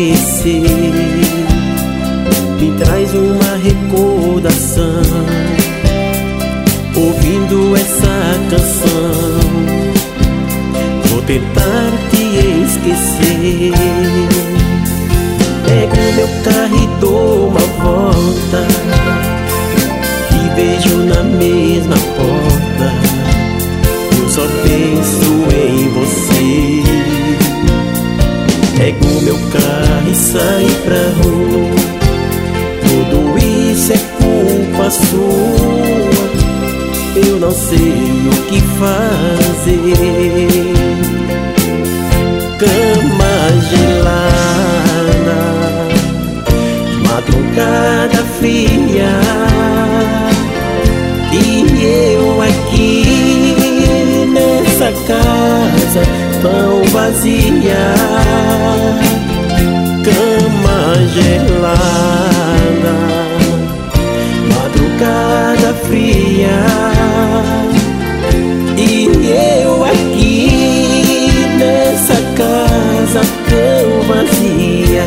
esquecer, me traz uma recordação, ouvindo essa canção. Vou tentar te esquecer. Pego meu carro e dou uma volta, te vejo na mesma porta. Eu só penso em você. Pego meu carro e saio pra rua. Tudo isso é culpa sua. Eu não sei o que fazer. Cama gelada, madrugada fria, e eu aqui nessa casa tão vazia. Cama gelada, madrugada fria, e eu aqui nessa casa tão vazia.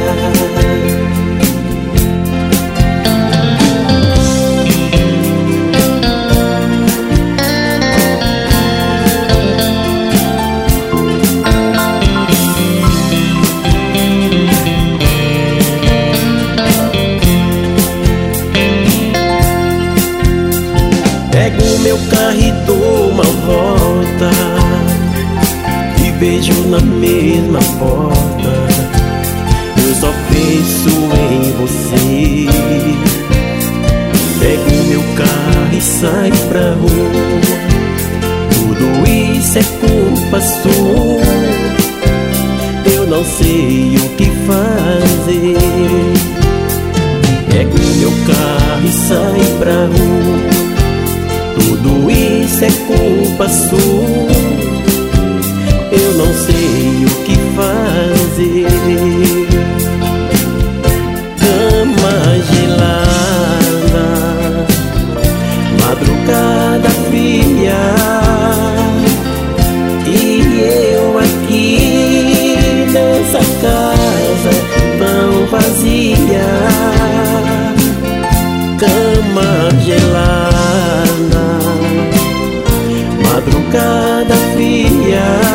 Pego meu carro e dou uma volta, te vejo na mesma porta. Eu só penso em você. Pego meu carro e saio pra rua. Tudo isso é culpa sua. Eu não sei o que fazer. Pego meu carro e saio pra rua. Tudo isso é culpa sua. Eu não sei o que fazer. Cama gelada, madrugada fria, e eu aqui nessa casa tão vazia. Cama gelada, madrugada fria,